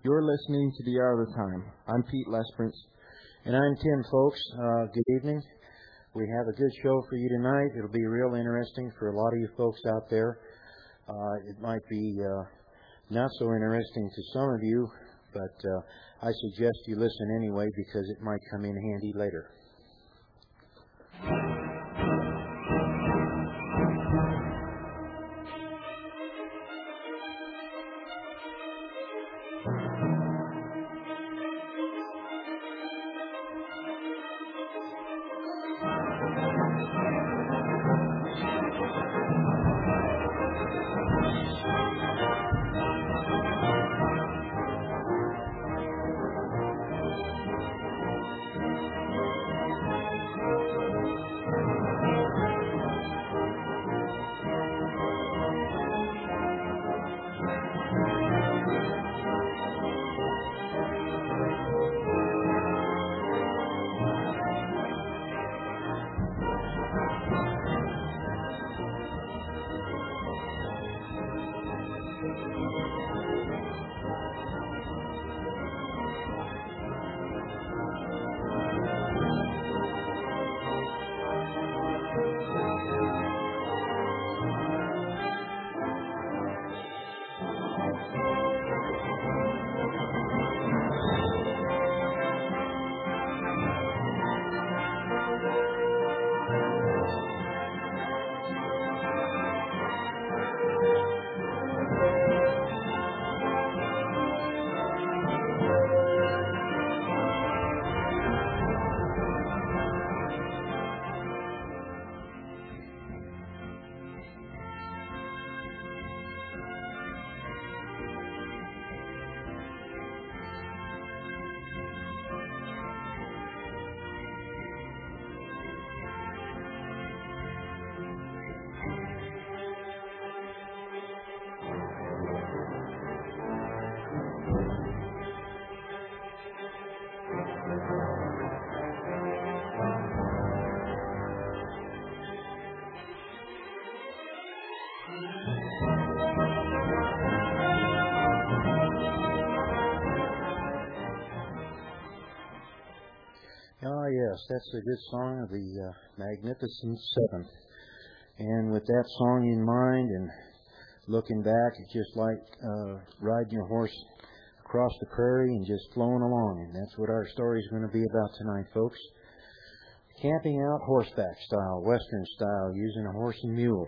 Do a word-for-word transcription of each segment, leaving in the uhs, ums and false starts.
You're listening to The Art of the Time. I'm Pete Lesperance. And I'm Tim, folks. Uh, good evening. We have a good show for you tonight. It'll be real interesting for a lot of you folks out there. Uh, it might be uh, not so interesting to some of you, but uh, I suggest you listen anyway because it might come in handy later. Ah, yes, that's a good song of the uh, Magnificent Seven. And with that song in mind and looking back, it's just like uh, riding your horse across the prairie and just flowing along. And that's what our story is going to be about tonight, folks. Camping out horseback style, western style, using a horse and mule.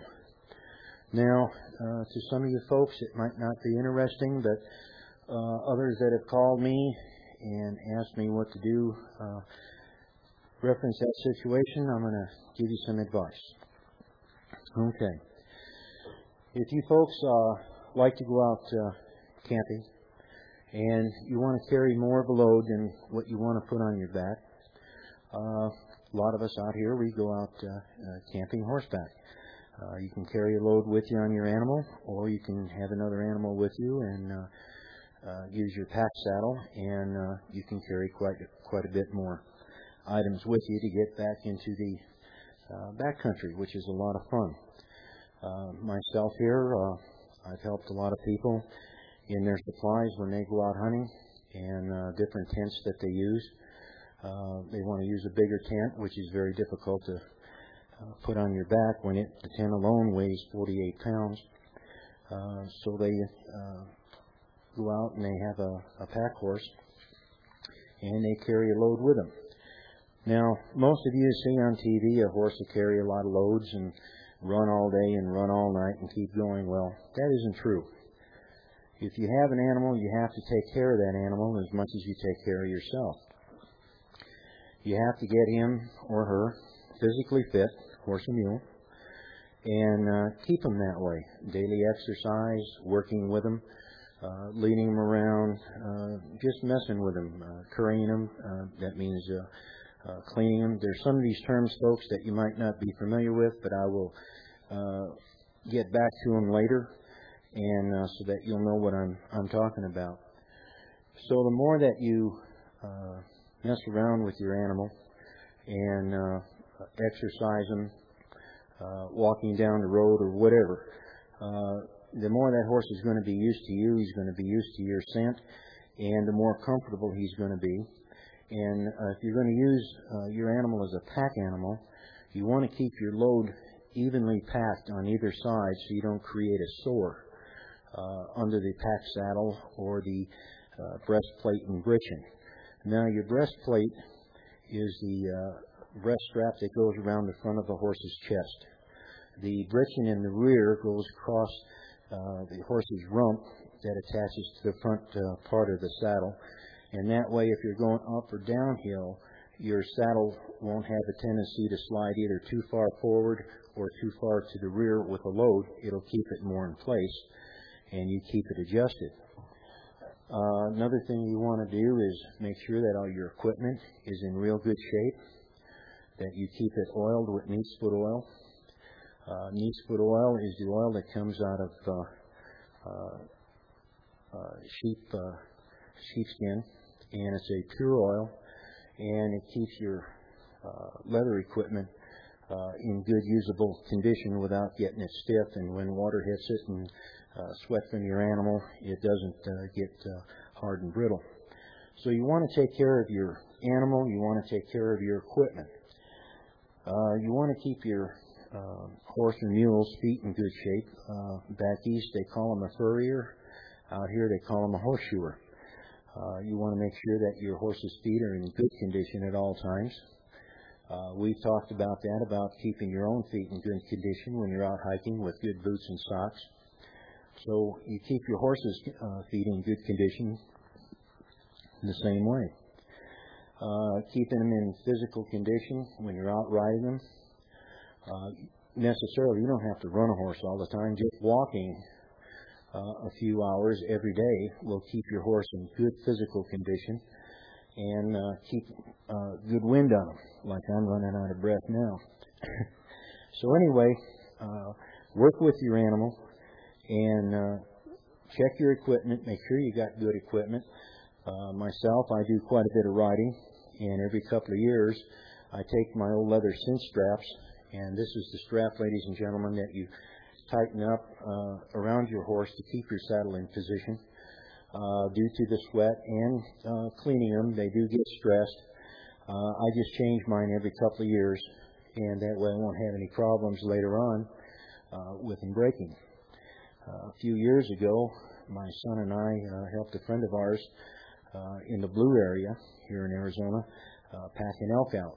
Now, uh, to some of you folks, it might not be interesting, but uh, others that have called me and asked me what to do, uh, reference that situation, I'm going to give you some advice. Okay. If you folks uh, like to go out uh, camping and you want to carry more of a load than what you want to put on your back, uh, a lot of us out here, we go out uh, uh, camping horseback. Uh, you can carry a load with you on your animal, or you can have another animal with you and uh, uh, use your pack saddle, and uh, you can carry quite quite a bit more items with you to get back into the uh, backcountry, which is a lot of fun. Uh, myself here, uh, I've helped a lot of people in their supplies when they go out hunting and uh, different tents that they use. Uh, they want to use a bigger tent, which is very difficult to uh, put on your back when it, the tent alone weighs forty-eight pounds. Uh, so they uh, go out and they have a, a pack horse and they carry a load with them. Now, most of you see on T V a horse will carry a lot of loads and run all day and run all night and keep going. Well, that isn't true. If you have an animal, you have to take care of that animal as much as you take care of yourself. You have to get him or her physically fit, horse and mule, and uh, keep them that way. Daily exercise, working with them, uh, leading them around, uh, just messing with them, uh, currying them. Uh, that means uh, Uh, cleaning them. There's some of these terms, folks, that you might not be familiar with, but I will uh, get back to them later, and uh, so that you'll know what I'm I'm talking about. So the more that you uh, mess around with your animal and uh, exercise them, uh, walking down the road or whatever, uh, the more that horse is going to be used to you. He's going to be used to your scent. and the more comfortable he's going to be. And uh, if you're going to use uh, your animal as a pack animal, you want to keep your load evenly packed on either side so you don't create a sore uh, under the pack saddle or the uh, breastplate and breechin. Now, your breastplate is the uh, breast strap that goes around the front of the horse's chest. The breechin in the rear goes across uh, the horse's rump that attaches to the front uh, part of the saddle. And that way, if you're going up or downhill, your saddle won't have a tendency to slide either too far forward or too far to the rear with a load. It'll keep it more in place, and you keep it adjusted. Uh, another thing you want to do is make sure that all your equipment is in real good shape, that you keep it oiled with neat's foot oil. Uh, neat's foot oil is the oil that comes out of uh, uh, uh, sheep uh, sheepskin, and it's a pure oil, and it keeps your uh, leather equipment uh, in good usable condition without getting it stiff, and when water hits it and uh, sweat from your animal, it doesn't uh, get uh, hard and brittle. So you want to take care of your animal, you want to take care of your equipment. Uh, you want to keep your uh, horse or mule's feet in good shape. Uh, back east they call them a furrier. Out here they call them a horseshoer. Uh, you want to make sure that your horse's feet are in good condition at all times. Uh, we've talked about that, about keeping your own feet in good condition when you're out hiking with good boots and socks. So you keep your horse's uh, feet in good condition the same way. Uh, keeping them in physical condition when you're out riding them. Uh, necessarily, you don't have to run a horse all the time. Just walking uh, a few hours every day will keep your horse in good physical condition and uh, keep uh, good wind on them, like I'm running out of breath now. So anyway, uh, work with your animal and uh, check your equipment. Make sure you got good equipment. Uh, myself, I do quite a bit of riding, and every couple of years I take my old leather cinch straps, and this is the strap, ladies and gentlemen, that you tighten up uh, around your horse to keep your saddle in position. Uh, due to the sweat and uh, cleaning them, they do get stressed. Uh, I just change mine every couple of years, and that way I won't have any problems later on uh, with them breaking. Uh, a few years ago, my son and I uh, helped a friend of ours uh, in the Blue area here in Arizona uh, pack an elk out.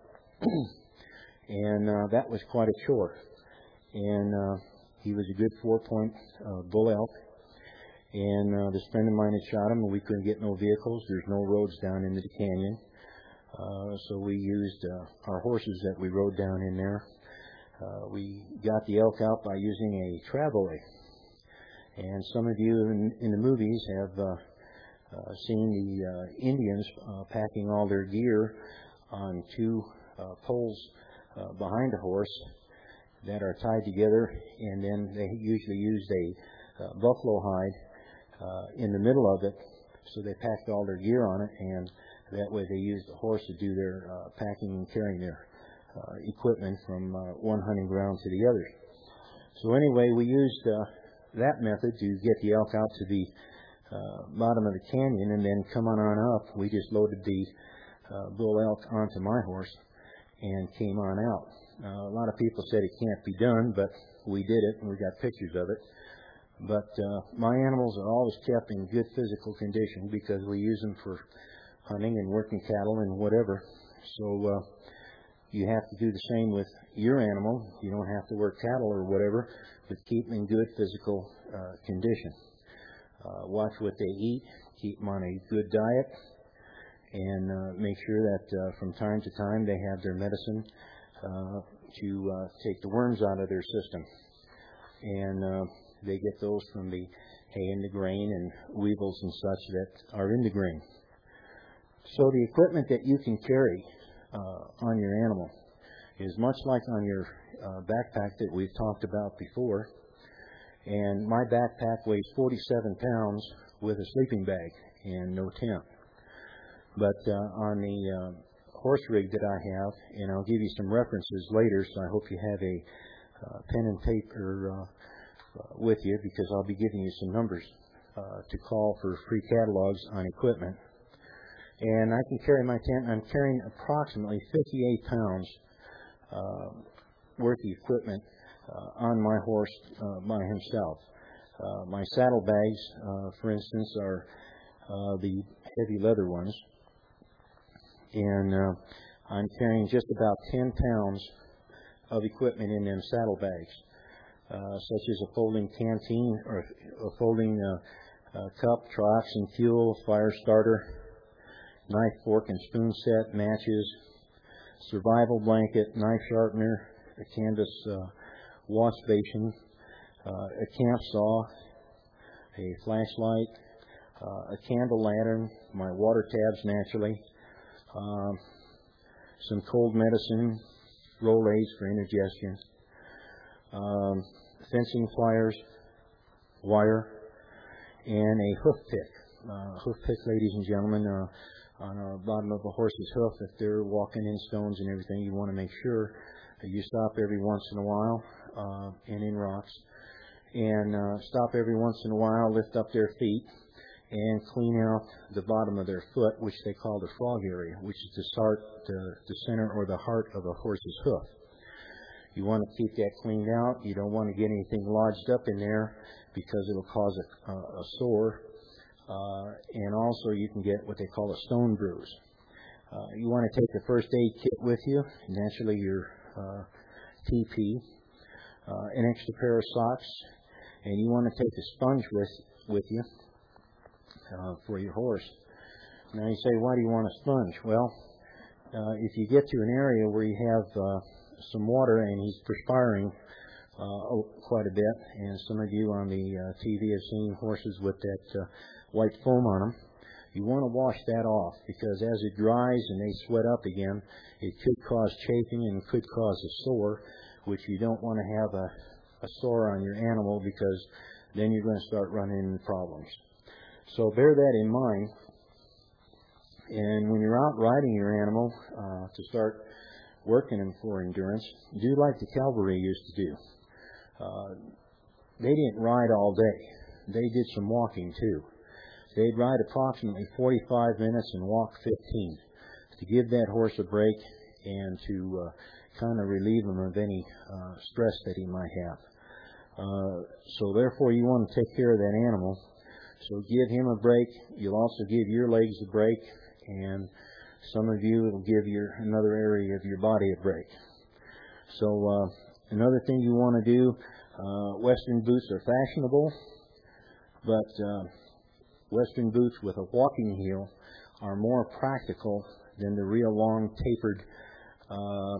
And uh, that was quite a chore. And uh, he was a good four-point uh, bull elk. And uh, this friend of mine had shot him, and we couldn't get no vehicles. There's no roads down into the canyon. Uh, so we used uh, our horses that we rode down in there. Uh, we got the elk out by using a travois. And some of you in, in the movies have uh, uh, seen the uh, Indians uh, packing all their gear on two uh, poles uh, behind a horse that are tied together, and then they usually used a uh, buffalo hide uh, in the middle of it, so they packed all their gear on it, and that way they used the horse to do their uh, packing and carrying their uh, equipment from uh, one hunting ground to the other. So anyway, we used uh, that method to get the elk out to the uh, bottom of the canyon, and then coming on up, we just loaded the uh, bull elk onto my horse and came on out. Uh, a lot of people said it can't be done, but we did it, and we got pictures of it. But uh, my animals are always kept in good physical condition because we use them for hunting and working cattle and whatever. So uh, you have to do the same with your animal. You don't have to work cattle or whatever, but keep them in good physical uh, condition. Uh, watch what they eat. Keep them on a good diet. And uh, make sure that uh, from time to time they have their medicine uh, to uh, take the worms out of their system. And uh, they get those from the hay and the grain and weevils and such that are in the grain. So the equipment that you can carry uh, on your animal is much like on your uh, backpack that we've talked about before. And my backpack weighs forty-seven pounds with a sleeping bag and no tent. But uh, on the uh, horse rig that I have, and I'll give you some references later, so I hope you have a uh, pen and paper uh, uh, with you, because I'll be giving you some numbers uh, to call for free catalogs on equipment. And I can carry my tent. I'm carrying approximately fifty-eight pounds uh, worth of equipment uh, on my horse uh, by himself. Uh, my saddlebags, uh, for instance, are uh, the heavy leather ones. And uh, I'm carrying just about ten pounds of equipment in them saddlebags, uh, such as a folding canteen or a folding uh, uh, cup, trox and fuel, fire starter, knife, fork, and spoon set, matches, survival blanket, knife sharpener, a canvas uh, wash basin, uh, a camp saw, a flashlight, uh, a candle lantern, my water tabs naturally, um, some cold medicine, Rolaids for indigestion, um, fencing pliers, wire, and a hoof pick. Uh, hoof pick, ladies and gentlemen, uh, on the bottom of a horse's hoof, if they're walking in stones and everything, you want to make sure that you stop every once in a while uh, and in rocks, and uh, stop every once in a while, lift up their feet, and clean out the bottom of their foot, which they call the frog area, which is the start, the, the center or the heart of a horse's hoof. You want to keep that cleaned out. You don't want to get anything lodged up in there because it'll cause a, a, a sore. Uh, and also you can get what they call a stone bruise. Uh, you want to take the first aid kit with you, naturally your uh, T P, uh, an extra pair of socks, and you want to take a sponge with, with you. Uh, for your horse. Now you say, why do you want a sponge? Well, uh, if you get to an area where you have uh, some water and he's perspiring uh, quite a bit, and some of you on the uh, T V have seen horses with that uh, white foam on them, you want to wash that off, because as it dries and they sweat up again, it could cause chafing and could cause a sore, which you don't want to have a, a sore on your animal, because then you're going to start running into problems. So bear that in mind, and when you're out riding your animal uh, to start working them for endurance, do like the cavalry used to do. Uh, they didn't ride all day. They did some walking too. They'd ride approximately forty-five minutes and walk fifteen to give that horse a break and to uh, kind of relieve him of any uh, stress that he might have. Uh, so therefore you want to take care of that animal. So give him a break. You'll also give your legs a break, and some of you will give your another area of your body a break. So uh, another thing you want to do, uh, Western boots are fashionable, but uh, Western boots with a walking heel are more practical than the real long tapered uh,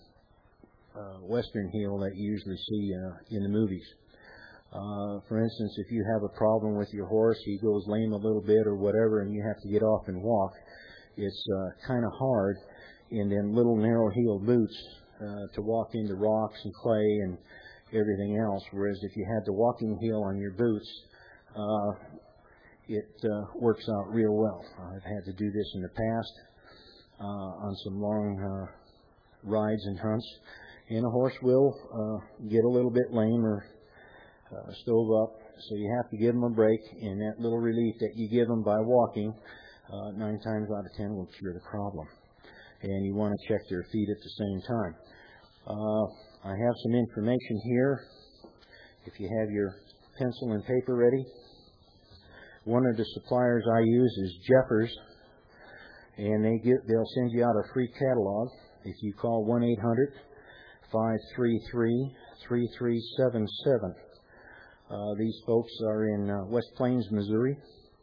uh, Western heel that you usually see uh, in the movies. Uh, for instance, if you have a problem with your horse, he goes lame a little bit or whatever, and you have to get off and walk, it's uh, kind of hard in them little narrow-heeled boots uh, to walk into rocks and clay and everything else, whereas if you had the walking heel on your boots, uh, it uh, works out real well. I've had to do this in the past uh, on some long uh, rides and hunts, and a horse will uh, get a little bit lame or Uh, stove up, so you have to give them a break, and that little relief that you give them by walking, uh, nine times out of ten will cure the problem. And you want to check their feet at the same time. Uh, I have some information here. If you have your pencil and paper ready, one of the suppliers I use is Jeffers, and they get, they'll send you out a free catalog if you call one eight hundred, five three three, three three seven seven. Uh, these folks are in uh, West Plains, Missouri,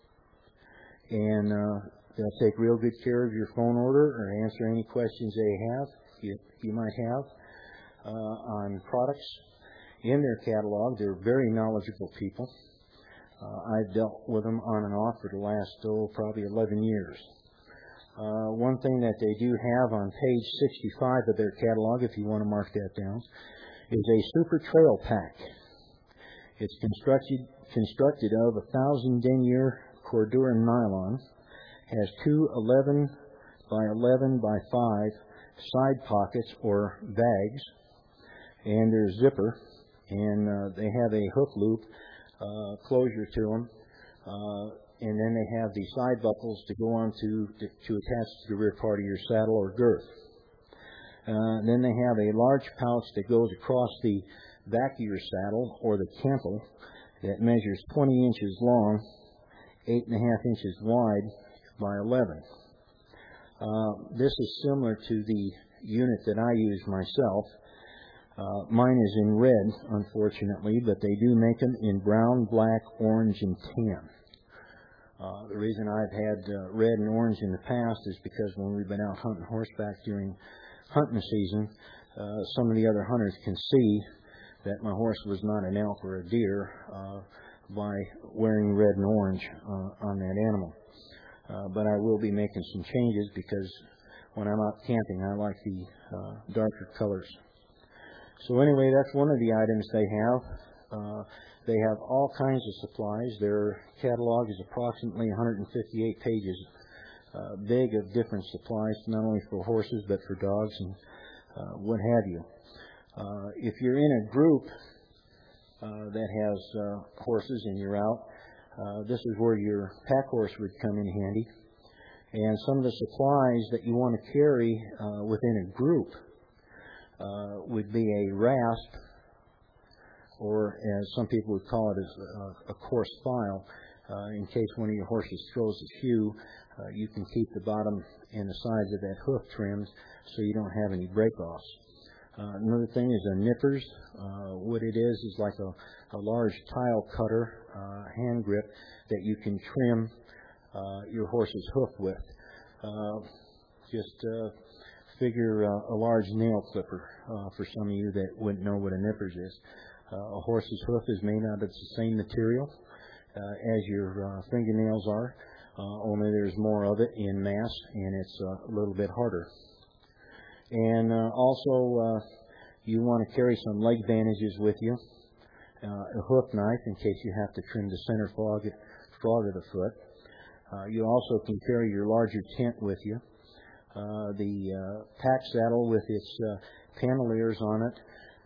and uh, they'll take real good care of your phone order or answer any questions they have, you, you might have, uh, on products in their catalog. They're very knowledgeable people. Uh, I've dealt with them on and off for the last, oh, probably eleven years. Uh, one thing that they do have on page sixty-five of their catalog, if you want to mark that down, is a super trail pack. It's constructed constructed of a thousand denier Corduran nylon, has two eleven by eleven by five side pockets or bags, and there's zipper, and uh, they have a hook loop uh, closure to them. Uh, and then they have the side buckles to go on to, to, to attach to the rear part of your saddle or girth. Uh, then they have a large pouch that goes across the back of your saddle or the cantle that measures twenty inches long, eight and a half inches wide by eleven. Uh, this is similar to the unit that I use myself. Uh, mine is in red, unfortunately, but they do make them in brown, black, orange, and tan. Uh, the reason I've had uh, red and orange in the past is because when we've been out hunting horseback during hunting season, uh, some of the other hunters can see that my horse was not an elk or a deer uh, by wearing red and orange uh, on that animal. Uh, but I will be making some changes because when I'm out camping, I like the uh, darker colors. So anyway, that's one of the items they have. Uh, they have all kinds of supplies. Their catalog is approximately one hundred fifty-eight pages uh, big of different supplies, not only for horses but for dogs and uh, what have you. Uh, if you're in a group uh, that has uh, horses and you're out, uh, this is where your pack horse would come in handy. And some of the supplies that you want to carry uh, within a group uh, would be a rasp, or as some people would call it, as a, a coarse file. Uh, in case one of your horses throws a shoe, uh, you can keep the bottom and the sides of that hoof trimmed so you don't have any break-offs. Uh, another thing is a nippers. Uh, what it is is like a, a large tile cutter, uh, hand grip that you can trim uh, your horse's hoof with. Uh, just uh, figure uh, a large nail clipper uh, for some of you that wouldn't know what a nippers is. Uh, a horse's hoof is made out of the same material uh, as your uh, fingernails are, uh, only there's more of it in mass and it's uh, a little bit harder. And uh, also, uh, you want to carry some leg bandages with you, uh, a hoof knife in case you have to trim the center frog, frog of the foot. Uh, you also can carry your larger tent with you. Uh, the uh, pack saddle with its uh, paneliers on it.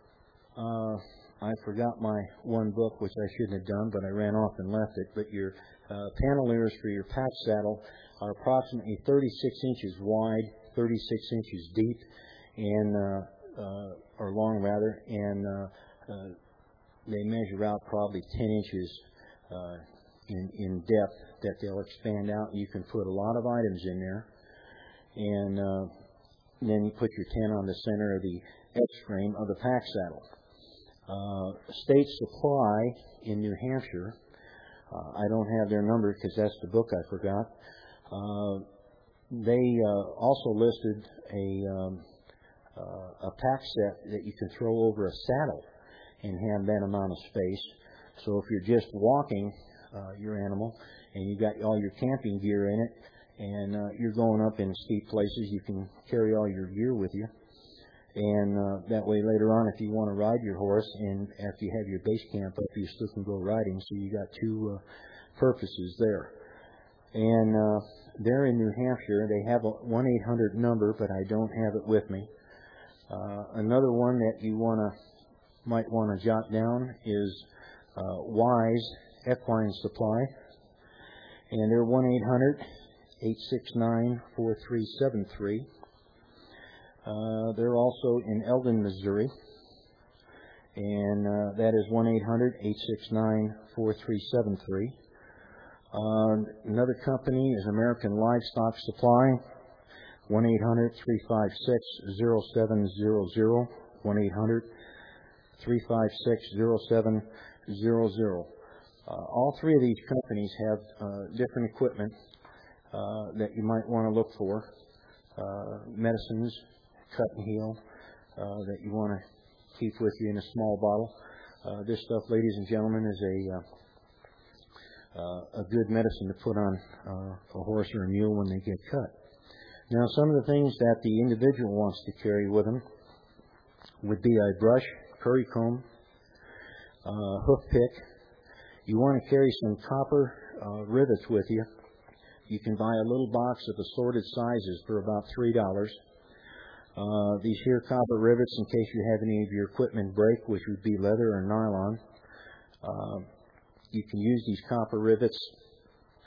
Uh, I forgot my one book, which I shouldn't have done, but I ran off and left it. But your uh, paneliers for your pack saddle are approximately thirty-six inches wide, thirty-six inches deep, and uh, uh, or long rather, and uh, uh, they measure out probably ten inches uh, in in depth that they'll expand out. You can put a lot of items in there, and uh, then you put your tent on the center of the X-frame of the pack saddle. Uh, State Supply in New Hampshire. Uh, I don't have their number because that's the book I forgot. Uh, they uh, also listed a um, uh, a pack set that you can throw over a saddle and have that amount of space. So if you're just walking uh, your animal and you got all your camping gear in it and uh, you're going up in steep places, you can carry all your gear with you. And uh, that way later on, if you want to ride your horse and after you have your base camp up, you still can go riding. So you got two uh, purposes there. And uh, there in New Hampshire, they have a one eight hundred number, but I don't have it with me. Uh, another one that you want to might want to jot down is uh, Wise Equine Supply, and they're one eight hundred, eight six nine, four three seven three. Uh, they're also in Eldon, Missouri, and uh, that is one eight hundred, eight six nine, four three seven three. Uh, another company is American Livestock Supply, one eight hundred, three five six, zero seven zero zero, one eight hundred, three five six, zero seven zero zero. Uh, all three of these companies have uh, different equipment uh, that you might want to look for, uh, medicines, cut and heal, uh, that you want to keep with you in a small bottle. Uh, this stuff, ladies and gentlemen, is a uh, uh, a good medicine to put on uh, a horse or a mule when they get cut. Now, some of the things that the individual wants to carry with them would be a brush, curry comb, uh, hoof pick. You want to carry some copper uh, rivets with you. You can buy a little box of assorted sizes for about three dollars. Uh, these here copper rivets, in case you have any of your equipment break, which would be leather or nylon. Uh, you can use these copper rivets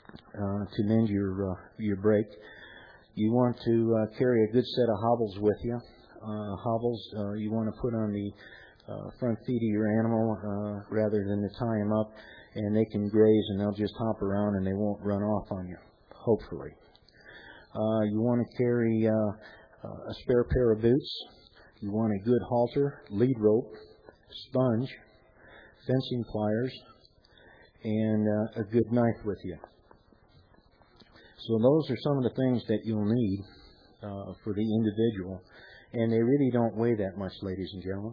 uh, to mend your uh, your brake. You want to uh, carry a good set of hobbles with you. Uh, hobbles uh, you want to put on the uh, front feet of your animal uh, rather than to tie them up, and they can graze and they'll just hop around and they won't run off on you, hopefully. Uh, you want to carry uh, a spare pair of boots. You want a good halter, lead rope, sponge, fencing pliers, and uh, a good knife with you. So those are some of the things that you'll need uh, for the individual. And they really don't weigh that much, ladies and gentlemen.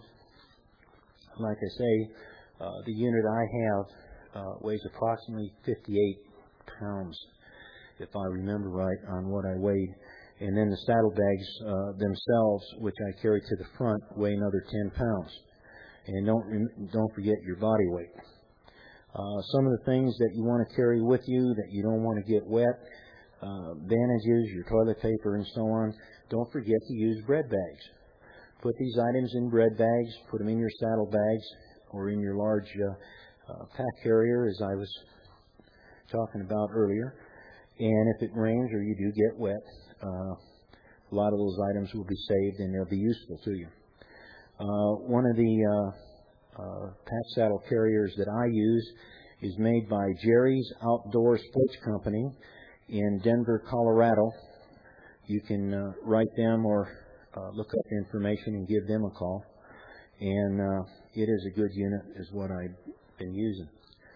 Like I say, uh, the unit I have uh, weighs approximately fifty-eight pounds, if I remember right, on what I weighed. And then the saddlebags uh, themselves, which I carry to the front, weigh another ten pounds. And don't don't forget your body weight. Uh, some of the things that you want to carry with you that you don't want to get wet, uh, bandages, your toilet paper, and so on. Don't forget to use bread bags. Put these items in bread bags. Put them in your saddlebags or in your large uh, uh, pack carrier, as I was talking about earlier. And if it rains or you do get wet, uh, a lot of those items will be saved and they'll be useful to you. Uh, one of the uh, uh, pack saddle carriers that I use is made by Jerry's Outdoor Sports Company in Denver, Colorado. You can uh, write them or uh, look up information and give them a call. And uh, it is a good unit, is what I've been using.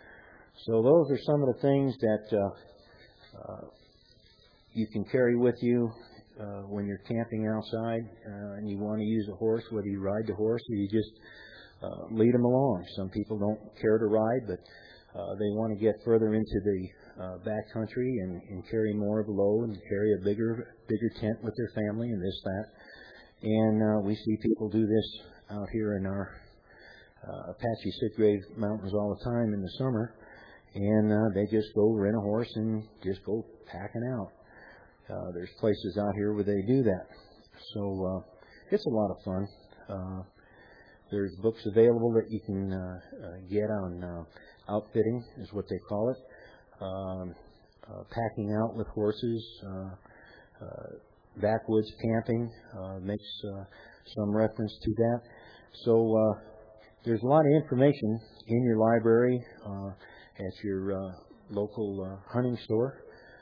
So those are some of the things that uh, uh, you can carry with you uh, when you're camping outside uh, and you want to use a horse, whether you ride the horse or you just uh, lead them along. Some people don't care to ride, but uh, they want to get further into the uh, back country and, and carry more of a load and carry a bigger bigger tent with their family and this, that. And uh, we see people do this out here in our uh, Apache Sitgrave Mountains all the time in the summer. And uh, they just go rent a horse and just go packing out. Uh, there's places out here where they do that. So uh, it's a lot of fun. Uh, there's books available that you can uh, uh, get on uh, outfitting, is what they call it. Um, uh, packing out with horses, uh, uh, backwoods camping uh, makes uh, some reference to that. So uh, there's a lot of information in your library, uh, at your uh, local uh, hunting store.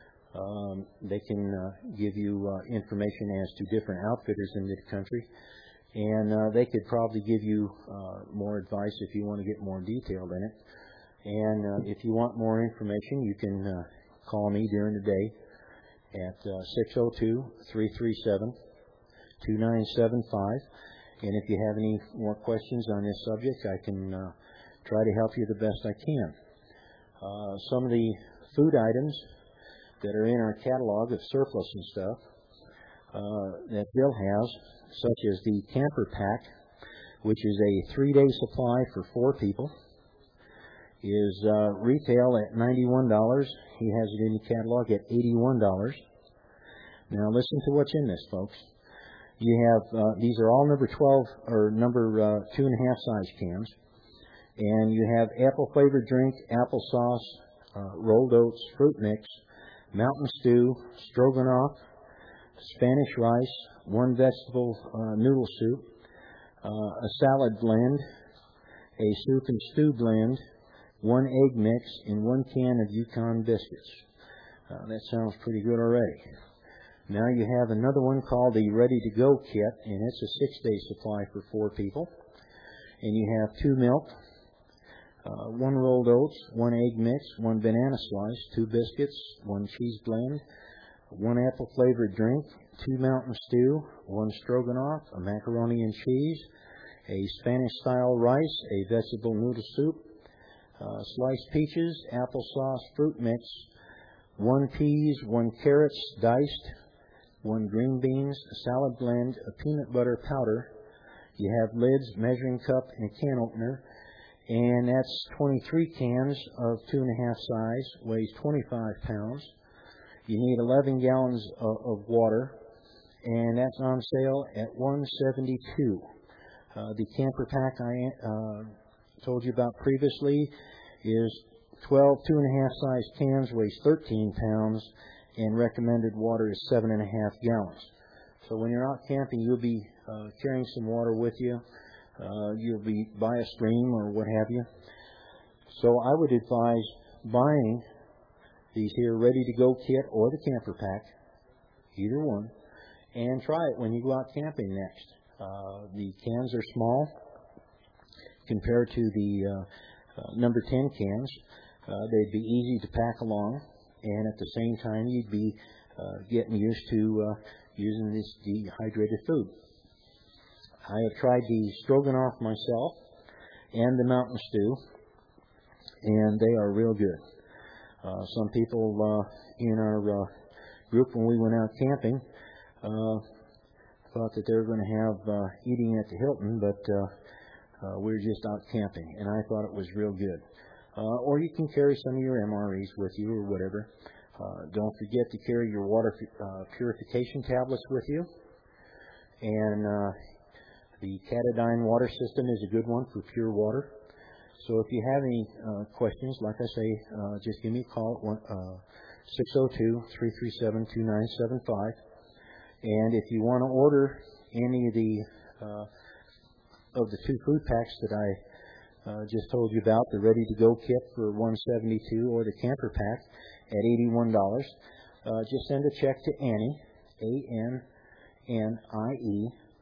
Um, they can uh, give you uh, information as to different outfitters in the country. And uh, they could probably give you uh, more advice if you want to get more detailed in it. And uh, if you want more information, you can uh, call me during the day at uh, six oh two, three three seven, two nine seven five. And if you have any more questions on this subject, I can uh, try to help you the best I can. Uh, some of the food items that are in our catalog of surplus and stuff uh, that Bill has, such as the camper pack, which is a three-day supply for four people, is uh, retail at ninety-one dollars. He has it in the catalog at eighty-one dollars. Now listen to what's in this, folks. You have uh, these are all number twelve or number uh, two and a half size cans. And you have apple flavored drink, applesauce, uh, rolled oats, fruit mix, mountain stew, stroganoff, Spanish rice, one vegetable uh, noodle soup, uh, a salad blend, a soup and stew blend, one egg mix, and one can of Yukon biscuits. Uh, that sounds pretty good already. Now you have another one called the Ready to Go kit, and it's a six-day supply for four people. And you have two milk, Uh, one rolled oats, one egg mix, one banana slice, two biscuits, one cheese blend, one apple-flavored drink, two mountain stew, one stroganoff, a macaroni and cheese, a Spanish-style rice, a vegetable noodle soup, uh, sliced peaches, applesauce, fruit mix, one peas, one carrots diced, one green beans, a salad blend, a peanut butter powder. You have lids, measuring cup, and a can opener. And that's twenty-three cans of two and a half size, weighs twenty-five pounds. You need eleven gallons of, of water, and that's on sale at one seventy-two. Uh, the camper pack I uh, told you about previously is twelve two and a half size cans weighs thirteen pounds, and recommended water is seven and a half gallons. So when you're out camping, you'll be uh, carrying some water with you. Uh, you'll be by a stream or what have you. So I would advise buying these here ready-to-go kit or the camper pack, either one, and try it when you go out camping next. Uh, the cans are small compared to the uh, uh, number ten cans. Uh, they'd be easy to pack along, and at the same time, you'd be uh, getting used to uh, using this dehydrated food. I have tried the stroganoff myself and the mountain stew, and they are real good. Uh, some people uh, in our uh, group, when we went out camping, uh, thought that they were going to have uh, eating at the Hilton, but uh, uh, we were just out camping, and I thought it was real good. Uh, or you can carry some of your M R Es with you or whatever. Uh, don't forget to carry your water uh, purification tablets with you. And uh, the Katadyn water system is a good one for pure water. So if you have any uh, questions, like I say, uh, just give me a call at six oh two, three three seven, two nine seven five. And if you want to order any of the uh, of the two food packs that I Uh, just told you about, the ready-to-go kit for one hundred seventy-two dollars or the camper pack at eighty-one dollars. Uh, just send a check to Annie, A N N I E.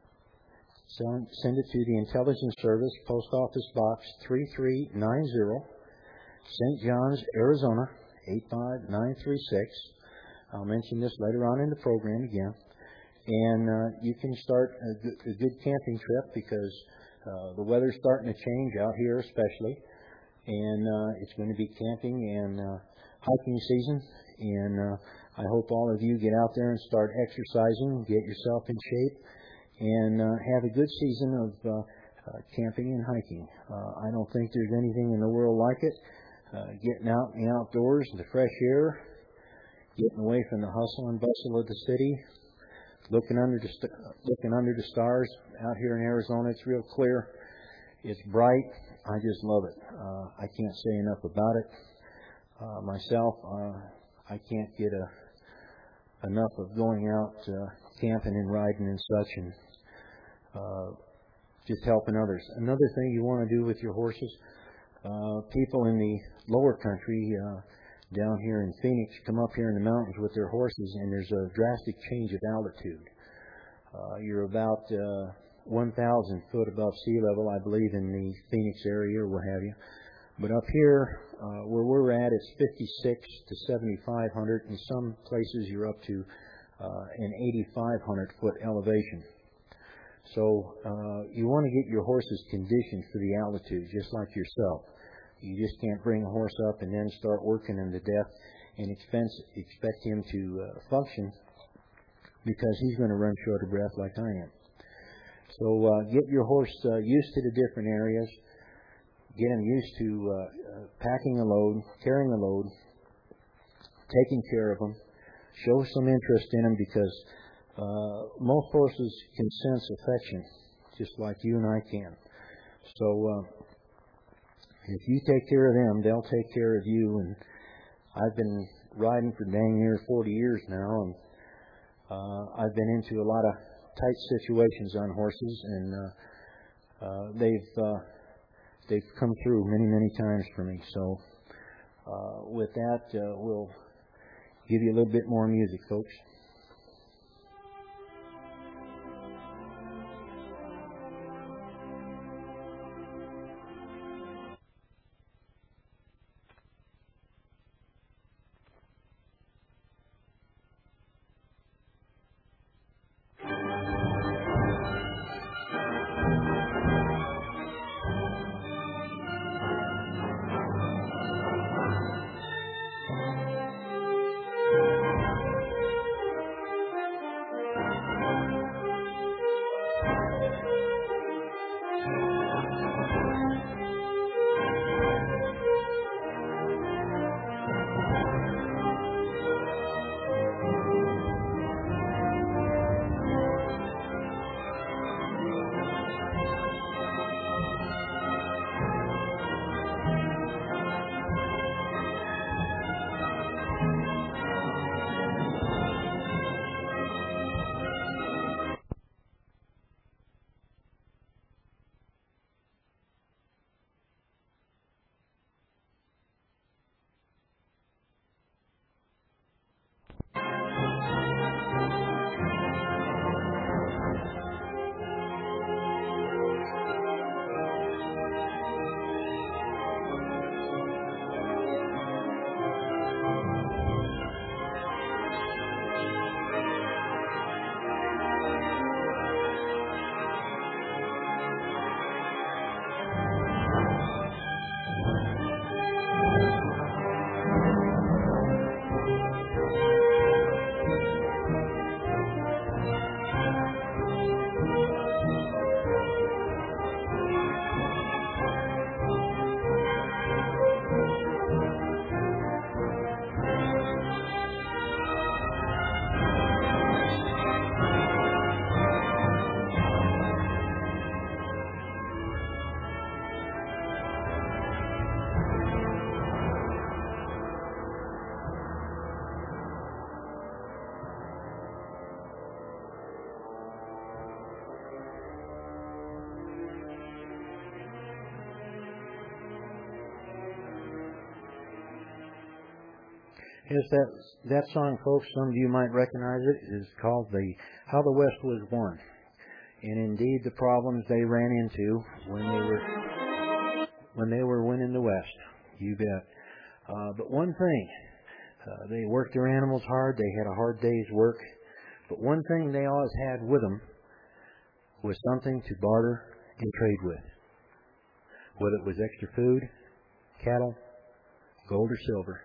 Send, send it to the Intelligence Service, Post Office Box three three nine zero, Saint John's, Arizona, eight five nine three six. I'll mention this later on in the program again. And uh, you can start a good, a good camping trip because Uh, the weather's starting to change out here especially, and uh, it's going to be camping and uh, hiking season, and uh, I hope all of you get out there and start exercising, get yourself in shape, and uh, have a good season of uh, uh, camping and hiking. Uh, I don't think there's anything in the world like it. Uh, getting out in the outdoors, in the fresh air, getting away from the hustle and bustle of the city, Looking under the st- looking under the stars out here in Arizona. It's real clear. It's bright. I just love it. Uh, I can't say enough about it. Uh, myself, uh, I can't get a, enough of going out uh, camping and riding and such, and uh, just helping others. Another thing you want to do with your horses, uh, people in the lower country uh, down here in Phoenix come up here in the mountains with their horses, and there's a drastic change of altitude. Uh, you're about uh, one thousand foot above sea level, I believe, in the Phoenix area or what have you. But up here, uh, where we're at, it's fifty-six to seventy-five hundred. In some places, you're up to uh, an eighty-five hundred foot elevation. So uh, you want to get your horses conditioned for the altitude, just like yourself. You just can't bring a horse up and then start working him to death and expense, expect him to uh, function, because he's going to run short of breath like I am. So uh, get your horse uh, used to the different areas. Get him used to uh, uh, packing a load, carrying a load, taking care of them. Show some interest in them, because uh, most horses can sense affection, just like you and I can. So uh, if you take care of them, they'll take care of you. And I've been riding for dang near forty years now, and uh, I've been into a lot of tight situations on horses, and uh, uh, they've uh, they've come through many, many times for me. So uh, with that, uh, we'll give you a little bit more music, folks. Yes, that that song, folks, some of you might recognize it, is called the How the West Was Won. And indeed the problems they ran into when they were when they were winning the West. You bet. Uh, but one thing, uh, they worked their animals hard, they had a hard day's work, but one thing they always had with them was something to barter and trade with. Whether it was extra food, cattle, gold or silver.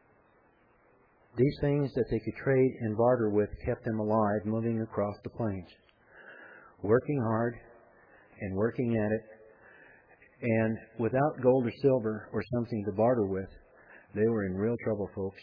These things that they could trade and barter with kept them alive, moving across the plains, working hard and working at it. And without gold or silver or something to barter with, they were in real trouble, folks.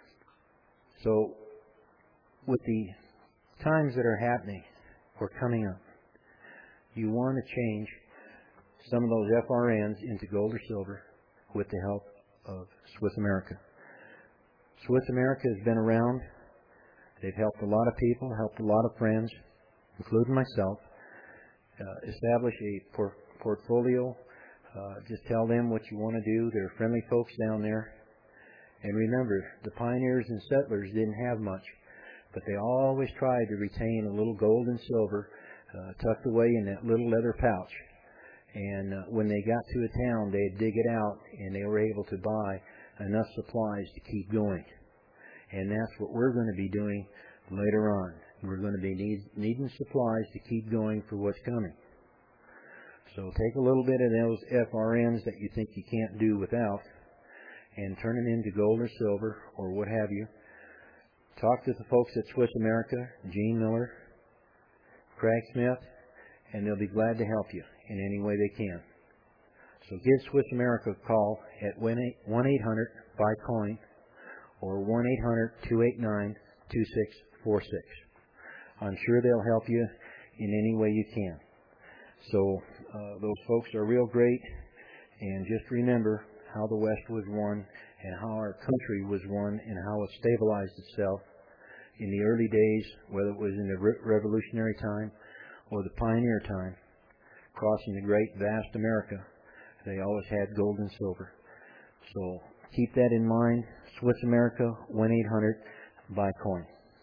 So, with the times that are happening or coming up, you want to change some of those F R Ns into gold or silver with the help of Swiss America. Swiss America has been around. They've helped a lot of people, helped a lot of friends, including myself, uh, establish a por- portfolio. Uh, just tell them what you want to do. They're friendly folks down there. And remember, the pioneers and settlers didn't have much, but they always tried to retain a little gold and silver uh, tucked away in that little leather pouch. And uh, when they got to a town, they'd dig it out, and they were able to buy enough supplies to keep going. And that's what we're going to be doing later on. We're going to be need, needing supplies to keep going for what's coming. So take a little bit of those F R Ns that you think you can't do without and turn them into gold or silver or what have you. Talk to the folks at Swiss America, Gene Miller, Craig Smith, and they'll be glad to help you in any way they can. So give Swiss America a call at one eight hundred buy coin or one eight hundred two eight nine two six four six. I'm sure they'll help you in any way you can. So uh, those folks are real great, and just remember how the West was won and how our country was won and how it stabilized itself in the early days, whether it was in the re- revolutionary time or the pioneer time, crossing the great vast America. They always had gold and silver. So keep that in mind. Swiss America, one eight hundred buy coin.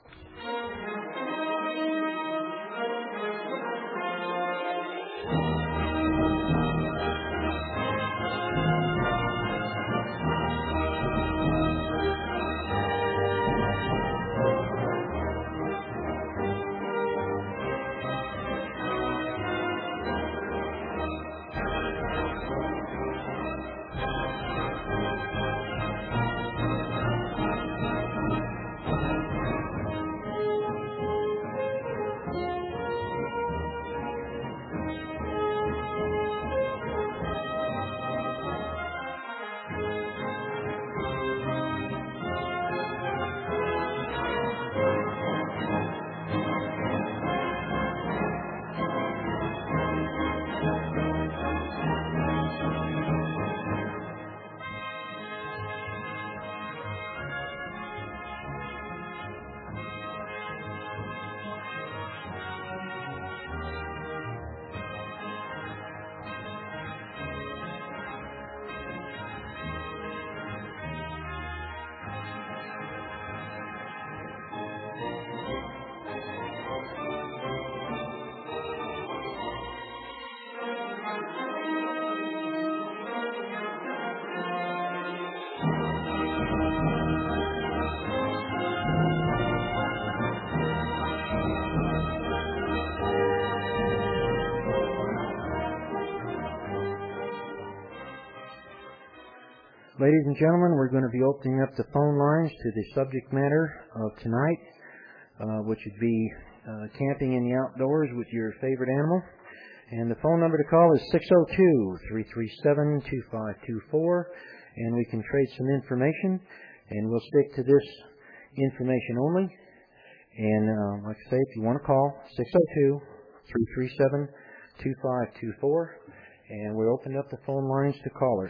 Ladies and gentlemen, we're going to be opening up the phone lines to the subject matter of tonight, uh, which would be uh, camping in the outdoors with your favorite animal. And the phone number to call is six oh two, three three seven, two five two four, and we can trade some information, and we'll stick to this information only. And uh, like I say, if you want to call, six oh two, three three seven, two five two four, and we'll open up the phone lines to callers.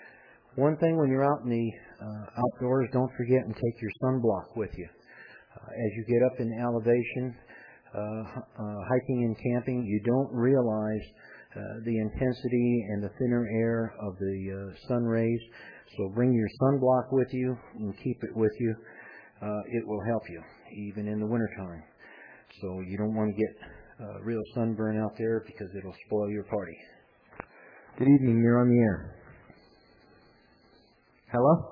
One thing, when you're out in the uh, outdoors, don't forget and take your sunblock with you. Uh, as you get up in elevation, uh, uh, hiking and camping, you don't realize uh, the intensity and the thinner air of the uh, sun rays. So bring your sunblock with you and keep it with you. Uh, it will help you, even in the wintertime. So you don't want to get uh, real sunburn out there because it'll spoil your party. Good evening, you're on the air. Hello?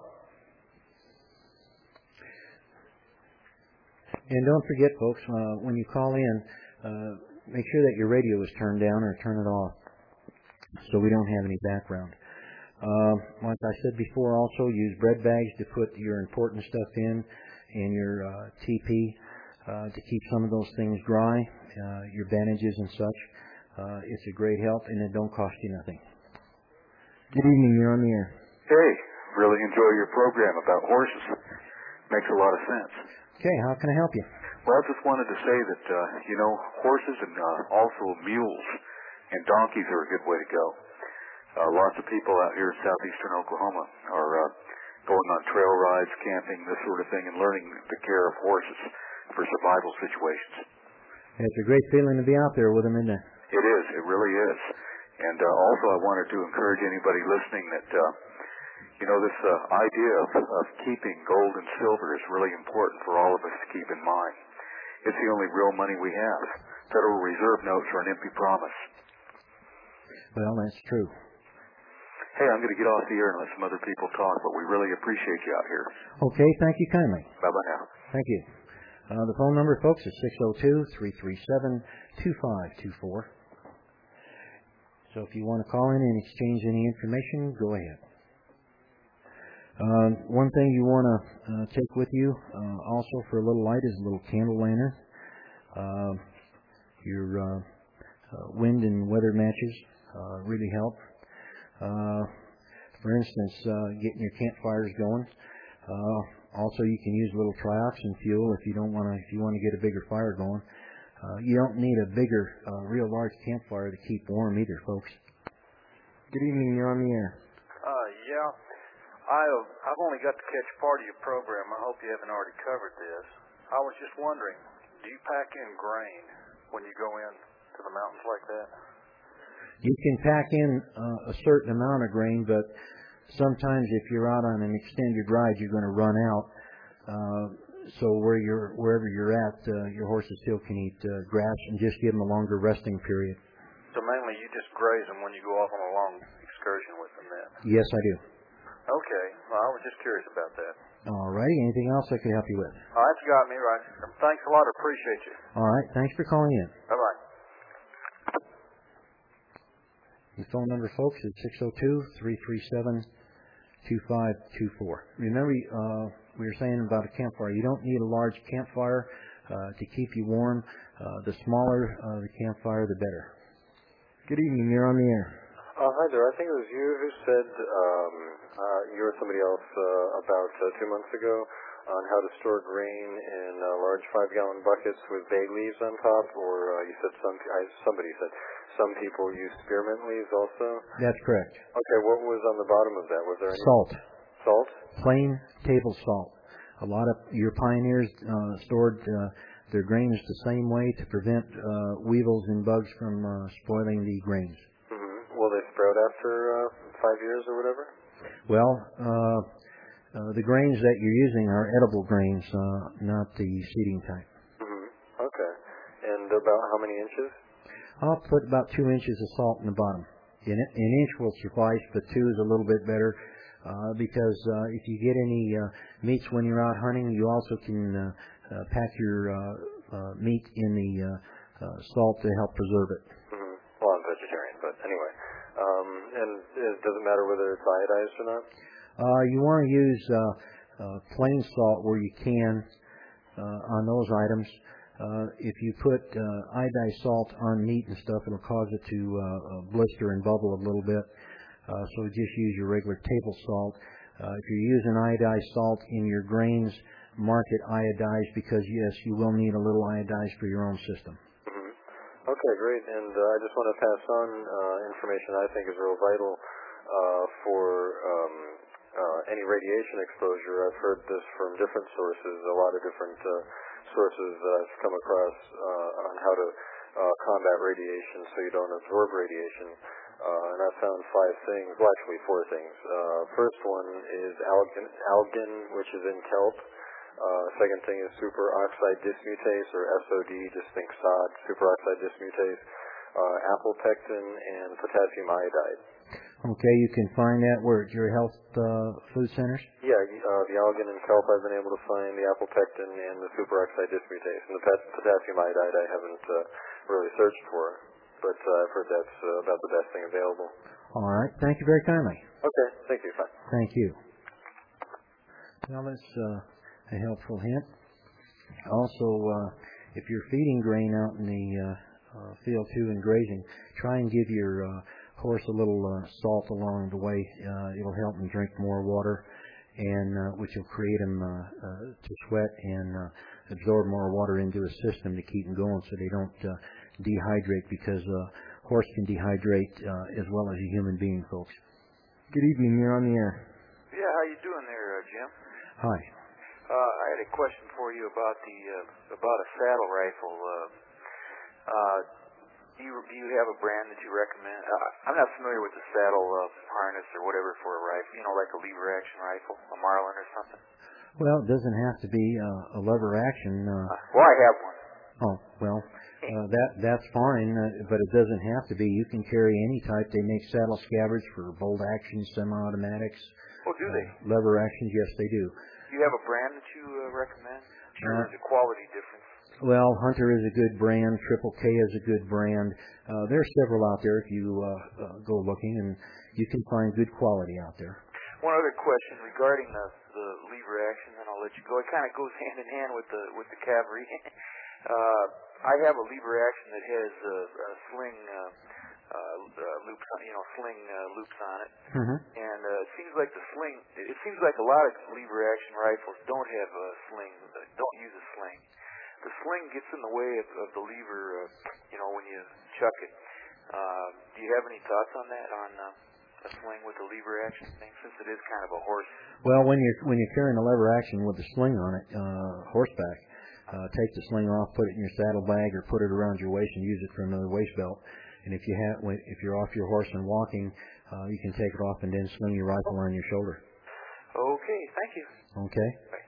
And don't forget, folks, uh, when you call in, uh, make sure that your radio is turned down or turn it off so we don't have any background. Uh, like I said before, also use bread bags to put your important stuff in and your uh, T P uh, to keep some of those things dry, uh, your bandages and such. Uh, it's a great help, and it don't cost you nothing. Good evening, you're on the air. Hey, really enjoy your program about horses. Makes a lot of sense. Okay, how can I help you? Well, I just wanted to say that, uh, you know, horses and uh, also mules and donkeys are a good way to go. Uh, lots of people out here in southeastern Oklahoma are uh, going on trail rides, camping, this sort of thing, and learning the care of horses for survival situations. It's a great feeling to be out there with them, isn't it? It is. It really is. And uh, also I wanted to encourage anybody listening that, uh, you know, this uh, idea of, of keeping gold and silver is really important for all of us to keep in mind. It's the only real money we have. Federal Reserve notes are an empty promise. Well, that's true. Hey, I'm going to get off the air and let some other people talk, but we really appreciate you out here. Okay, thank you kindly. Bye-bye now. Thank you. Uh, the phone number, folks, is six oh two, three three seven, two five two four. So if you want to call in and exchange any information, go ahead. Uh, one thing you want to uh, take with you uh, also for a little light is a little candle lantern. Uh, your uh, uh, wind and weather matches uh, really help. Uh, for instance, uh, getting your campfires going. Uh, also, you can use a little trioxin fuel if you don't want to. If you want to get a bigger fire going, uh, you don't need a bigger, uh, real large campfire to keep warm either, folks. Good evening, you're on the air. Uh, yeah. I, uh, I've only got to catch part of your program. I hope you haven't already covered this. I was just wondering, do you pack in grain when you go in to the mountains like that? You can pack in uh, a certain amount of grain, but sometimes if you're out on an extended ride, you're going to run out. Uh, so where you're, wherever you're at, uh, your horses still can eat uh, grass, and just give them a longer resting period. So mainly you just graze them when you go off on a long excursion with them then? Yes, I do. Okay. Well, I was just curious about that. All righty. Anything else I could help you with? Oh, that's got me right. Thanks a lot. I appreciate you. All right. Thanks for calling in. Bye-bye. The phone number, folks, is six oh two, three three seven, two five two four. Remember, uh, we were saying about a campfire. You don't need a large campfire uh, to keep you warm. Uh, the smaller uh, the campfire, the better. Good evening, you're on the air. Uh, hi there. I think it was you who said, um, uh, you or somebody else uh, about uh, two months ago on how to store grain in uh, large five-gallon buckets with bay leaves on top, or uh, you said some, I, somebody said some people use spearmint leaves also? That's correct. Okay, what was on the bottom of that? Was there any salt? Salt? Plain table salt. A lot of your pioneers uh, stored uh, their grains the same way to prevent uh, weevils and bugs from uh, spoiling the grains. Mm-hmm. Will they sprout after uh, five years or whatever? Well, uh, uh, the grains that you're using are edible grains, uh, not the seeding type. Mm-hmm. Okay. And about how many inches? I'll put about two inches of salt in the bottom. An, an inch will suffice, but two is a little bit better uh, because uh, if you get any uh, meats when you're out hunting, you also can uh, uh, pack your uh, uh, meat in the uh, uh, salt to help preserve it. Mm-hmm. Well, I'm vegetarian, but anyway. Um, and it doesn't matter whether it's iodized or not? Uh, you want to use uh, uh, plain salt where you can uh, on those items. Uh, if you put uh, iodized salt on meat and stuff, it'll cause it to uh, blister and bubble a little bit. Uh, so just use your regular table salt. Uh, if you're using iodized salt in your grains, mark it iodized because, yes, you will need a little iodized for your own system. Mm-hmm. Okay, great. And uh, I just want to pass on uh, information I think is real vital uh, for um, uh, any radiation exposure. I've heard this from different sources, a lot of different uh, sources I've come across uh, on how to uh, combat radiation so you don't absorb radiation. Uh, and I found five things, well actually four things. Uh, first one is algin, algin which is in kelp. Uh, second thing is superoxide dismutase, or S O D, just think sod, superoxide dismutase, uh, apple pectin, and potassium iodide. Okay, you can find that where at your health uh, food centers? Yeah, uh, the algin and kelp I've been able to find, the apple pectin, and the superoxide dismutase. And the pot- potassium iodide I haven't uh, really searched for, but uh, I've heard that's uh, about the best thing available. All right, thank you very kindly. Okay, thank you. Bye. Thank you. Now that's uh, a helpful hint. Also, uh, if you're feeding grain out in the uh, uh, field too and grazing, try and give your uh, horse a little uh, salt along the way. Uh, it'll help them drink more water, and uh, which will create them uh, uh, to sweat and uh, absorb more water into the system to keep them going, so they don't uh, dehydrate. Because a uh, horse can dehydrate uh, as well as a human being, folks. Good evening. You're on the air. Yeah, how you doing there, uh, Jim? Hi. Uh, I had a question for you about the uh, about a saddle rifle. Uh, uh, Do you, do you have a brand that you recommend? Uh, I'm not familiar with the saddle uh, harness or whatever for a rifle, you know, like a lever action rifle, a Marlin or something. Well, it doesn't have to be uh, a lever action. Uh, Uh, well, I have one. oh, well, uh, that that's fine, uh, but it doesn't have to be. You can carry any type. They make saddle scabbards for bolt action, semi-automatics. Oh, do they? Uh, lever actions, yes, they do. Do you have a brand that you uh, recommend? Sure, Uh, there's a quality difference. Well, Hunter is a good brand. Triple K is a good brand. Uh, there are several out there if you uh, uh, go looking, and you can find good quality out there. One other question regarding the, the lever action, then I'll let you go. It kind of goes hand in hand with the with the cavalry. uh, I have a lever action that has a, a sling uh, uh, uh, loops, you know, sling uh, loops on it, Mm-hmm. and uh, it seems like the sling. It seems like a lot of lever action rifles don't have a sling, uh, don't use a sling. The sling gets in the way of, of the lever, uh, you know, when you chuck it. Uh, do you have any thoughts on that, on uh, a sling with a lever action thing, since it is kind of a horse? Well, when you're when you're carrying a lever action with a sling on it, uh, horseback, uh, take the sling off, put it in your saddlebag, or put it around your waist and use it for another waist belt. And if you have, if you're off your horse and walking, uh, you can take it off and then sling your rifle on your shoulder. Okay, thank you. Okay. Bye.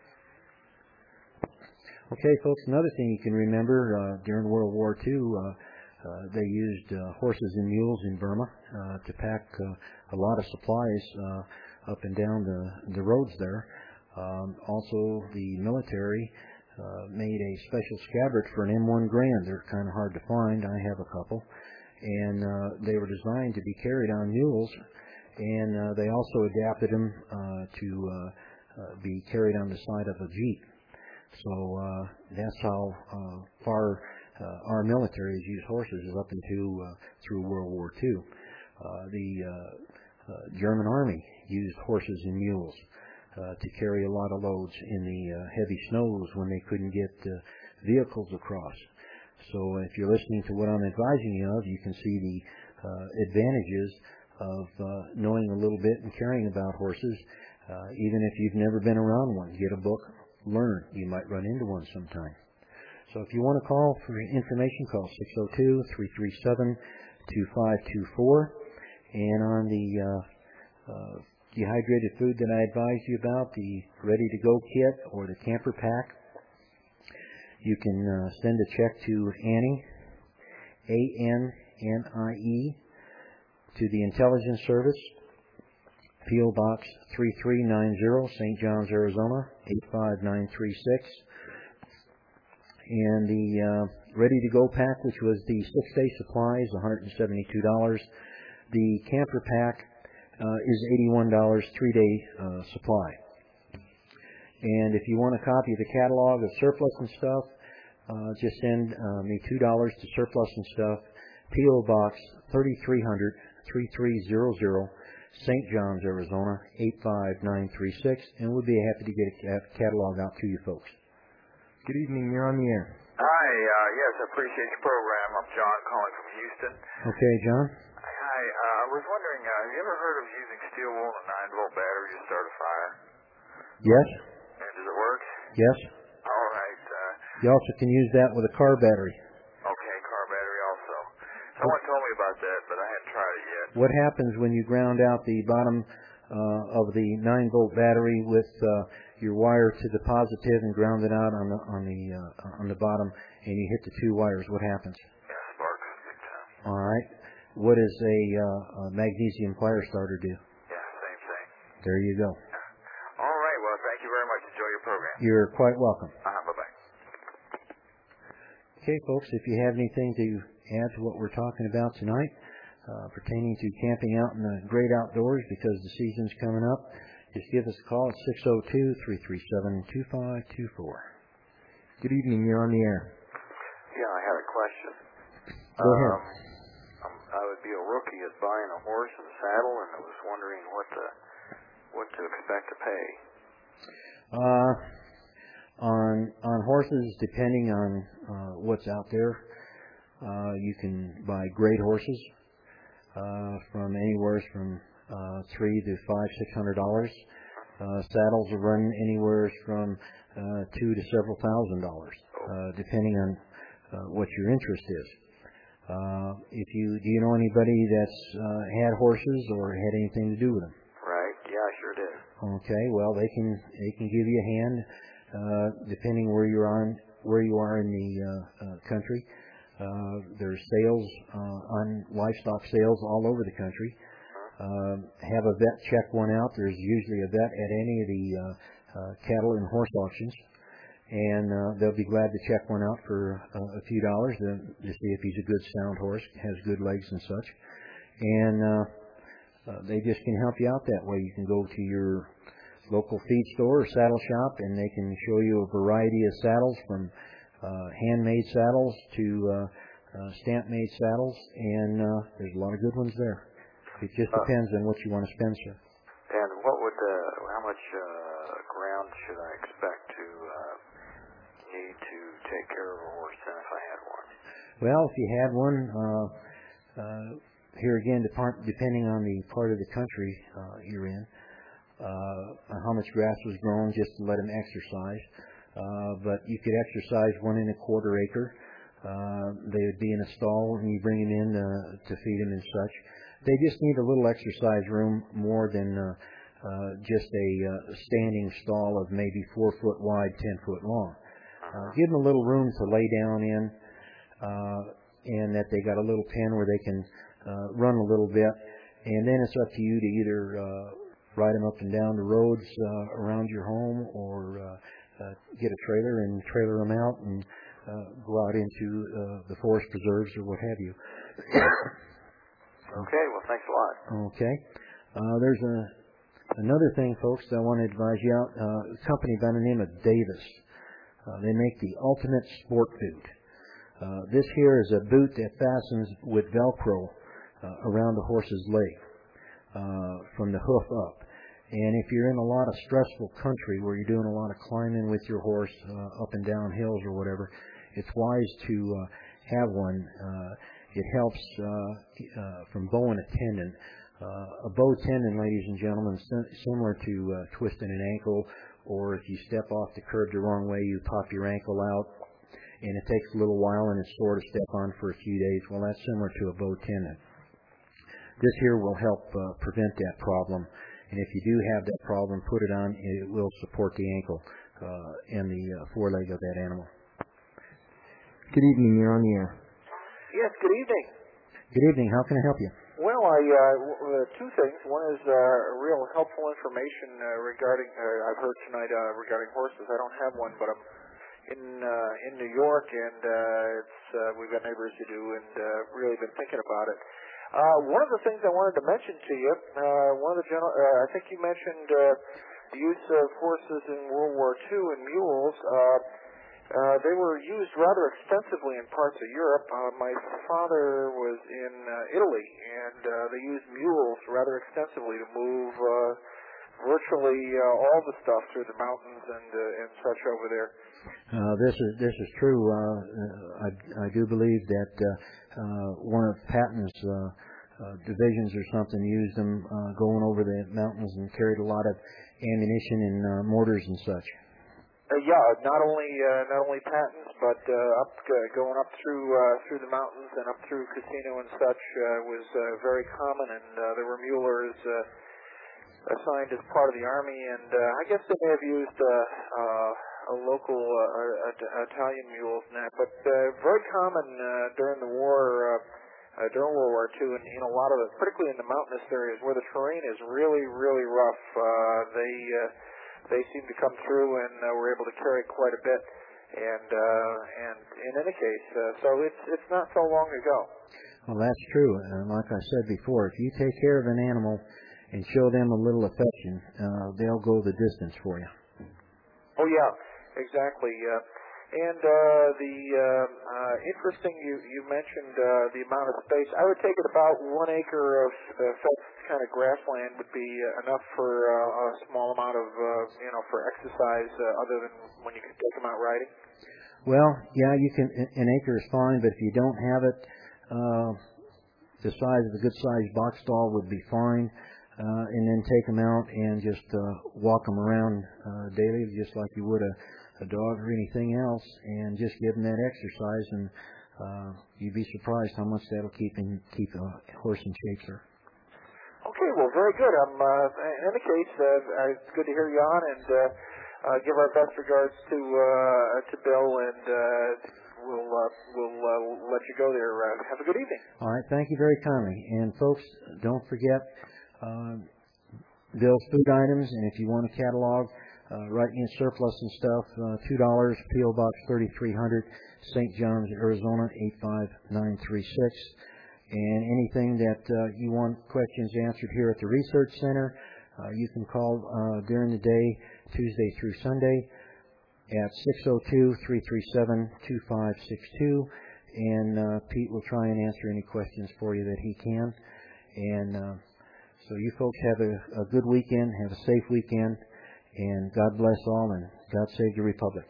Okay, folks. Another thing you can remember uh, during World War Two, uh, uh, they used uh, horses and mules in Burma uh, to pack uh, a lot of supplies uh, up and down the the roads there. Um, also, the military uh, made a special scabbard for an M one Garand. They're kind of hard to find. I have a couple, and uh, they were designed to be carried on mules, and uh, they also adapted them uh, to uh, uh, be carried on the side of a Jeep. So uh, that's how uh, far uh, our military has used horses is up into uh, through World War Two. Uh, the uh, uh, German Army used horses and mules uh, to carry a lot of loads in the uh, heavy snows when they couldn't get uh, vehicles across. So if you're listening to what I'm advising you of, you can see the uh, advantages of uh, knowing a little bit and caring about horses, uh, even if you've never been around one. Get a book. Learn. You might run into one sometime. So if you want to call for information, call six oh two, three three seven, two five two four. And on the uh, uh, dehydrated food that I advised you about, the ready-to-go kit or the camper pack, you can uh, send a check to Annie, A N N I E, to the Intelligence Service, P O Box three three nine zero, Saint John's, Arizona, eight five nine three six. And the uh, ready-to-go pack, which was the six-day supplies, one hundred seventy-two dollars. The camper pack uh, is eighty-one dollars, three-day uh, supply. And if you want a copy of the catalog of surplus and stuff, uh, just send uh, me two dollars to surplus and stuff, P O Box thirty-three hundred, thirty-three hundred, Saint John's, Arizona, eight five nine three six, and we'll be happy to get a catalog out to you folks. Good evening. You're on the air. Hi. Uh, yes, I appreciate your program. I'm John calling from Houston. Okay, John? Hi. Uh, I was wondering, uh, have you ever heard of using steel wool and a nine volt battery to start a fire? Yes. And does it work? Yes. All right. Uh, You also can use that with a car battery. okay, car battery also. Someone told me about that, but I hadn't tried it what happens when you ground out the bottom uh, of the nine volt battery with uh, your wire to the positive and ground it out on the on the uh, on the bottom, and you hit the two wires? What happens? Yeah, sparks big time. All right. What does a, uh, a magnesium fire starter do? Yeah, same thing. There you go. Yeah. All right. Well, thank you very much. Enjoy your program. You're quite welcome. Uh-huh, bye-bye. Okay, folks, if you have anything to add to what we're talking about tonight, uh, pertaining to camping out in the great outdoors because the season's coming up, just give us a call at six oh two, three three seven, two five two four. Good evening. You're on the air. Yeah, I had a question. Go ahead. Um, um, I would be a rookie at buying a horse and saddle, and I was wondering what to what to expect to pay. Uh, on on horses, depending on uh, what's out there, uh, you can buy great horses uh, from anywhere from uh, three to five, six hundred dollars. Uh, saddles will run anywhere from uh, two to several thousand dollars, uh, depending on uh, what your interest is. Uh, if you do you know anybody that's uh, had horses or had anything to do with them? Right? Yeah, I sure did. Okay, well they can they can give you a hand, uh, depending where you're on where you are in the uh, uh, country. Uh, there's sales uh, on livestock sales all over the country. Uh, have a vet check one out. There's usually a vet at any of the uh, uh, cattle and horse auctions, and uh, they'll be glad to check one out for uh, a few dollars to, to see if he's a good sound horse, has good legs and such. And uh, uh, they just can help you out that way. You can go to your local feed store or saddle shop, and they can show you a variety of saddles, from uh, handmade saddles to uh, uh, stamp-made saddles, and uh, there's a lot of good ones there. It just depends uh, on what you want to spend, sir. And what would uh, how much uh, ground should I expect to uh, need to take care of a horse then if I had one? Well, if you had one, uh, uh, here again, depart, depending on the part of the country uh, you're in, uh, how much grass was grown, just to let them exercise. Uh, but you could exercise one and a quarter acre. Uh, they would be in a stall, and you bring them in uh, to feed them and such. They just need a little exercise room more than uh, uh, just a uh, standing stall of maybe four foot wide, ten foot long. Uh, give them a little room to lay down in, uh, and that they got a little pen where they can uh, run a little bit. And then it's up to you to either uh, ride them up and down the roads uh, around your home, or uh, uh, get a trailer and trailer them out and uh, go out into uh, the forest preserves or what have you. Okay, well, thanks a lot. Okay. Uh, there's a another thing, folks, that I want to advise you out. Uh, a company by the name of Davis. Uh, they make the ultimate sport boot. Uh, this here is a boot that fastens with Velcro uh, around the horse's leg uh, from the hoof up. And if you're in a lot of stressful country where you're doing a lot of climbing with your horse uh, up and down hills or whatever, it's wise to uh, have one. Uh, It helps uh, uh, from bowing a tendon. Uh, a bow tendon, ladies and gentlemen, is similar to uh, twisting an ankle, or if you step off the curb the wrong way, you pop your ankle out, and it takes a little while and it's sore to step on for a few days. Well, that's similar to a bow tendon. This here will help uh, prevent that problem, and if you do have that problem, put it on. It will support the ankle uh, and the uh, foreleg of that animal. Good evening. You're on the air. Yes, good evening. Good evening. How can I help you? Well, I uh, w- uh, two things. One is uh, real helpful information uh, regarding. Uh, I've heard tonight uh, regarding horses. I don't have one, but I'm in uh, in New York, and uh, it's uh, we've got neighbors who do, and uh, really been thinking about it. Uh, one of the things I wanted to mention to you, uh, one of the general, uh, I think you mentioned uh, the use of horses in World War Two and mules. Uh, Uh, they were used rather extensively in parts of Europe. Uh, my father was in uh, Italy, and uh, they used mules rather extensively to move uh, virtually uh, all the stuff through the mountains and uh, and such over there. Uh, this is this is true. Uh, I, I do believe that uh, uh, one of Patton's uh, uh, divisions or something used them uh, going over the mountains and carried a lot of ammunition and uh, mortars and such. Uh, yeah, not only uh, not only patents, but uh, up uh, going up through uh, through the mountains and up through Casino and such uh, was uh, very common, and uh, there were mulers uh, assigned as part of the army, and uh, I guess they may have used uh, uh, a local uh, uh, Italian mules and that, but uh, very common uh, during the war. Uh, Uh, during World War Two, and in a lot of the, particularly in the mountainous areas where the terrain is really, really rough, uh, they uh, they seem to come through and uh, were able to carry quite a bit. And uh, and in any case, uh, so it's it's not so long ago. Well, that's true. Uh, like I said before, if you take care of an animal and show them a little affection, uh, they'll go the distance for you. Oh yeah, exactly. Uh, And uh, the uh, uh, interesting, you you mentioned uh, the amount of space. I would take it about one acre of uh, fenced kind of grassland would be uh, enough for uh, a small amount of uh, you know for exercise, uh, other than when you can take them out riding. Well, yeah, you can. An acre is fine, but if you don't have it, uh, the size of a good sized box stall would be fine. Uh, and then take them out and just uh, walk them around uh, daily, just like you would a a dog or anything else, and just give them that exercise, and uh, you'd be surprised how much that'll keep in, keep a horse in shape, sir. Okay, well, very good. Um, uh, in any case, uh, it's good to hear you on, and uh, uh, give our best regards to uh, to Bill, and uh, we'll uh, we'll uh, let you go there. Uh, have a good evening. All right, thank you very kindly, and folks, don't forget uh, Bill's food items, and if you want a catalog. Uh, write me a surplus and stuff, uh, two dollars, P O Box thirty-three hundred, Saint John's, Arizona, eight five nine three six. And anything that uh, you want questions answered here at the Research Center, uh, you can call uh, during the day, Tuesday through Sunday, at six oh two, three three seven, two five six two. And uh, Pete will try and answer any questions for you that he can. And uh, so you folks have a, a good weekend, have a safe weekend. And God bless all, and God save your republic.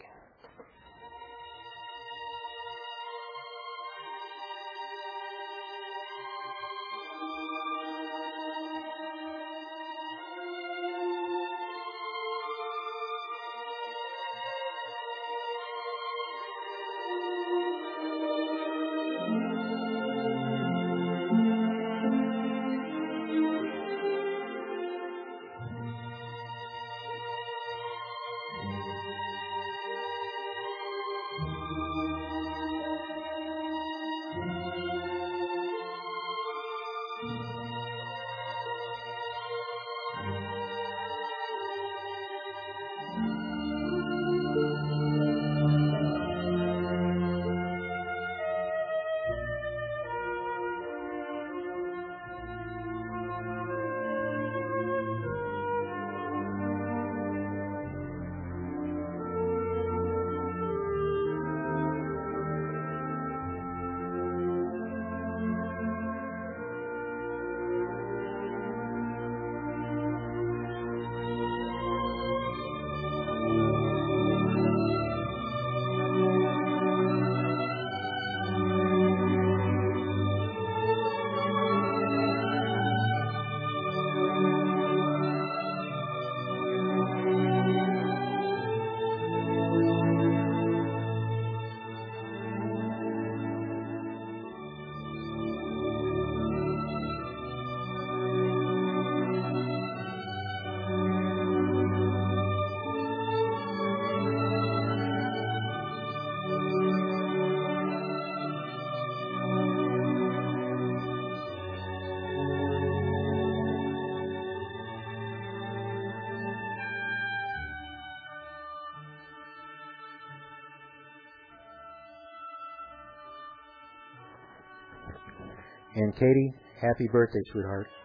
And Katie, happy birthday, sweetheart.